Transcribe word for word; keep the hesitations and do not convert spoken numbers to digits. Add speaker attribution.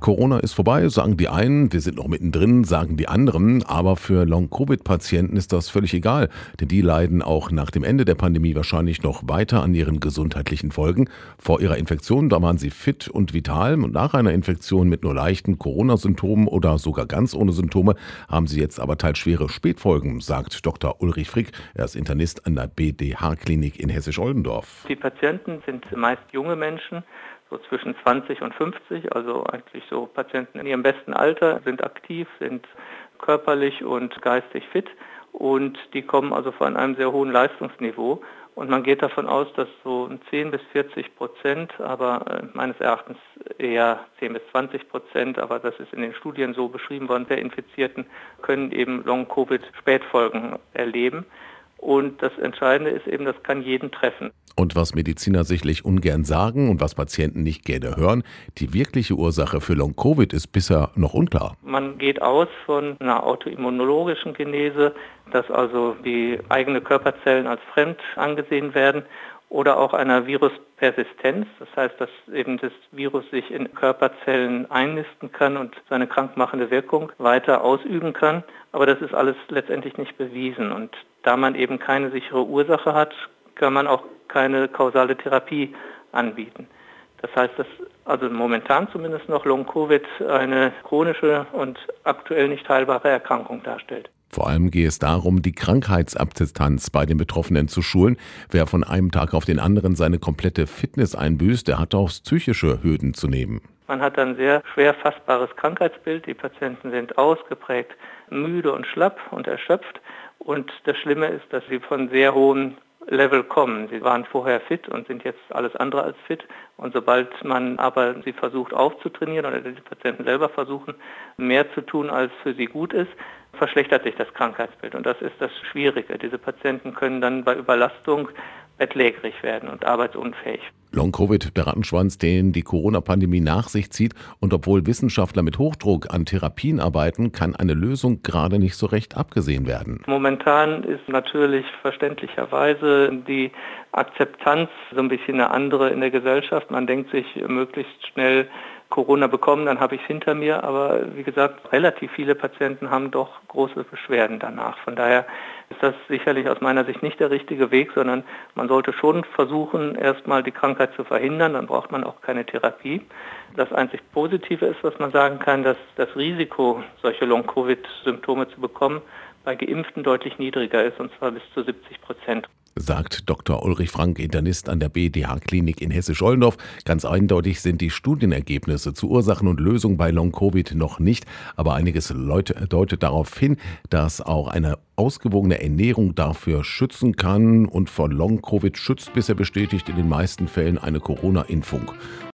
Speaker 1: Corona ist vorbei, sagen die einen, wir sind noch mittendrin, sagen die anderen, aber für Long-Covid-Patienten ist das völlig egal, denn die leiden auch nach dem Ende der Pandemie wahrscheinlich noch weiter an ihren gesundheitlichen Folgen. Vor ihrer Infektion, da waren sie fit und vital und nach einer Infektion mit nur leichten Corona-Symptomen oder sogar ganz ohne Symptome haben sie jetzt aber teils schwere Spätfolgen, sagt Doktor Ulrich Frick. Er ist Internist an der B D H-Klinik in Hessisch-Oldendorf.
Speaker 2: Die Patienten sind meist junge Menschen, so zwischen zwanzig und fünfzig, also eigentlich so Patienten in ihrem besten Alter, sind aktiv, sind körperlich und geistig fit und die kommen also von einem sehr hohen Leistungsniveau. Und man geht davon aus, dass so zehn bis vierzig Prozent, aber meines Erachtens eher zehn bis zwanzig Prozent, aber das ist in den Studien so beschrieben worden, der Infizierten können eben Long-Covid-Spätfolgen erleben. Und das Entscheidende ist eben, das kann jeden treffen.
Speaker 1: Und was Mediziner sicherlich ungern sagen und was Patienten nicht gerne hören, die wirkliche Ursache für Long-Covid ist bisher noch unklar.
Speaker 2: Man geht aus von einer autoimmunologischen Genese, dass also die eigenen Körperzellen als fremd angesehen werden, oder auch einer Viruspersistenz, das heißt, dass eben das Virus sich in Körperzellen einnisten kann und seine krankmachende Wirkung weiter ausüben kann. Aber das ist alles letztendlich nicht bewiesen. Und da man eben keine sichere Ursache hat, kann man auch keine kausale Therapie anbieten. Das heißt, dass also momentan zumindest noch Long-Covid eine chronische und aktuell nicht heilbare Erkrankung darstellt.
Speaker 1: Vor allem gehe es darum, die Krankheitsakzeptanz bei den Betroffenen zu schulen. Wer von einem Tag auf den anderen seine komplette Fitness einbüßt, der hat auch psychische Hürden zu nehmen.
Speaker 2: Man hat ein sehr schwer fassbares Krankheitsbild. Die Patienten sind ausgeprägt müde und schlapp und erschöpft. Und das Schlimme ist, dass sie von sehr hohem Level kommen. Sie waren vorher fit und sind jetzt alles andere als fit. Und sobald man aber sie versucht aufzutrainieren oder die Patienten selber versuchen, mehr zu tun, als für sie gut ist, verschlechtert sich das Krankheitsbild. Und das ist das Schwierige. Diese Patienten können dann bei Überlastung bettlägerig werden und arbeitsunfähig.
Speaker 1: Long-Covid, der Rattenschwanz, den die Corona-Pandemie nach sich zieht. Und obwohl Wissenschaftler mit Hochdruck an Therapien arbeiten, kann eine Lösung gerade nicht so recht abgesehen werden.
Speaker 2: Momentan ist natürlich verständlicherweise die Akzeptanz so ein bisschen eine andere in der Gesellschaft. Man denkt sich möglichst schnell Corona bekommen, dann habe ich es hinter mir. Aber wie gesagt, relativ viele Patienten haben doch große Beschwerden danach. Von daher ist das sicherlich aus meiner Sicht nicht der richtige Weg, sondern man sollte schon versuchen, erstmal die Krankheit zu verhindern. Dann braucht man auch keine Therapie. Das einzig Positive ist, was man sagen kann, dass das Risiko, solche Long-Covid-Symptome zu bekommen, bei Geimpften deutlich niedriger ist, und zwar bis zu siebzig Prozent.
Speaker 1: Sagt Doktor Ulrich Frank, Internist an der B D H-Klinik in Hessisch-Oldendorf. Ganz eindeutig sind die Studienergebnisse zu Ursachen und Lösungen bei Long-Covid noch nicht. Aber einiges deutet darauf hin, dass auch eine ausgewogene Ernährung dafür schützen kann. Und vor Long-Covid schützt bisher bestätigt in den meisten Fällen eine Corona-Impfung.